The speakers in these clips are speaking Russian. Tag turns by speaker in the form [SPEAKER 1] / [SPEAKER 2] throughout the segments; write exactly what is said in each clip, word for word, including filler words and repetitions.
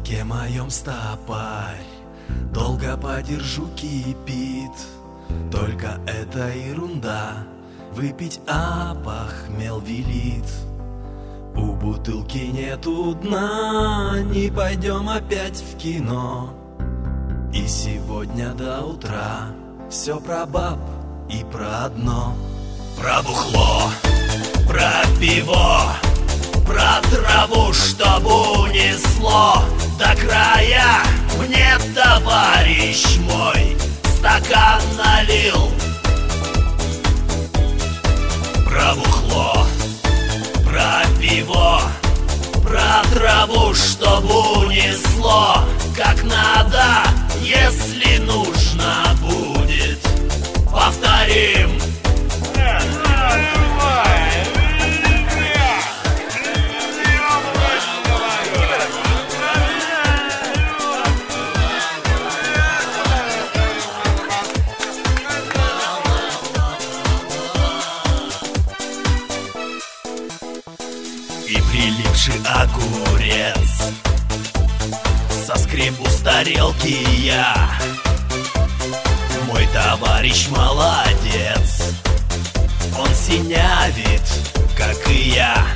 [SPEAKER 1] молоке моем стопарь долго подержу кипит. Только это ерунда, выпить опохмел велит. У бутылки нету дна, не пойдем опять в кино. И сегодня до утра все про баб и про одно. Про бухло, про пиво, про траву, чтоб унесло до края. Мне товарищ мой стакан налил. Про бухло, про пиво, про траву, чтоб унесло как надо. Если нужно будет, повторим. И прилипший огурец соскребу с тарелки я. Мой товарищ молодец, он синявит, как и я.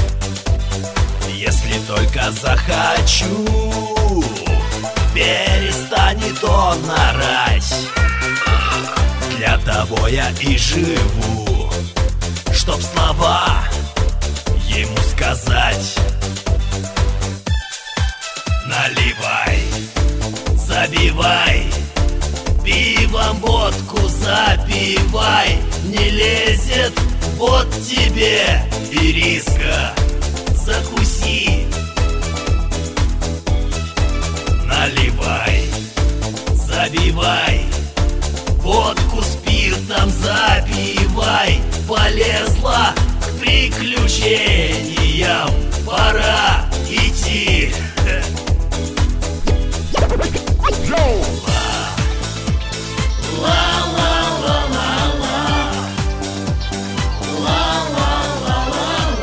[SPEAKER 1] Если только захочу, перестанет он орать. Для того я и живу, чтоб слова ему сказать. Наливай, забивай, пивом водку запивай. Не лезет, вот тебе и риска, закуси. Наливай, забивай, водку спиртом запивай. Полезла к приключениям пора.